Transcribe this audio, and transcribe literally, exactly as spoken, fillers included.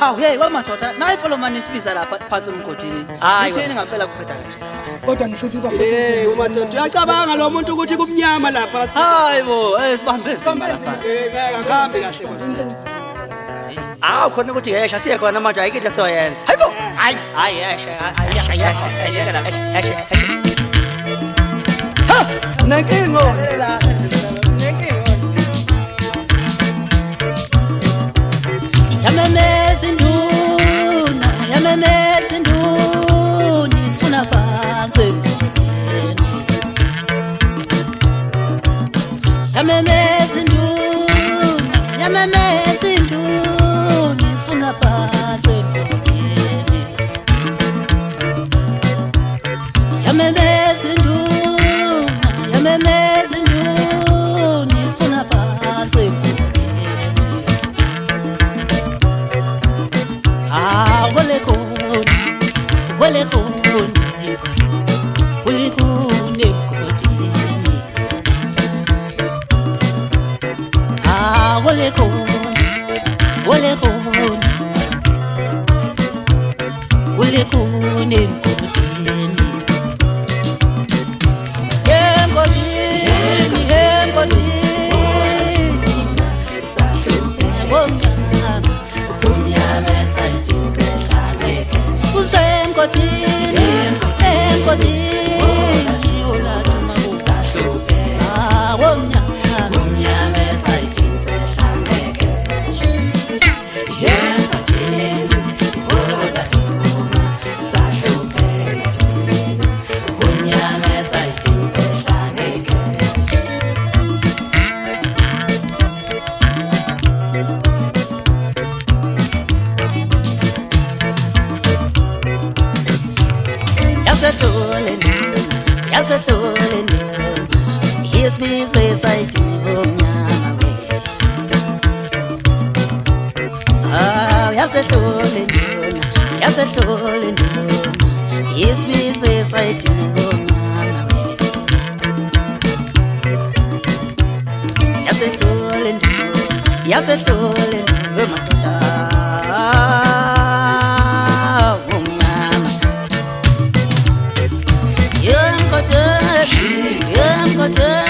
Hawu hey wamadoda nayi follow mani sibiza lapha phansi emgodini. Ngitheni ngampela kuphetha kanje. Kodwa ngisho ukuthi bafuna hey umadoda uyacabanga lo muntu ukuthi kubnyama lapha hayibo esibambe zima lapha eh ngeke ngihambe kahle kodwa ah khona ukuthi yesha siye khona manje ayikho soyenza hayibo hayi hayi yesha yesha yesha yesha yesha ha nenkingo la nenkingo yamemeza induna yamemeza induna isifuna phansi yamemeza induna yamemeza induna isifuna phansi yamemeza induna yamemeza induna isifuna phansi ah wale khona wale khona wale khona kodini ah wale khona wale khona wale khona kodini yemgodini yemgodini Kodini, kodini, ola tuma salupe. Ah, wonya, wonya mesa itse kaneke. Yeah, kodini, ola tuma salupe. Wonya mesa itse kaneke. Yasetole Yes me says I do Ah yasetole Yasetole Yes me says I do Yasetole Yasetole Good.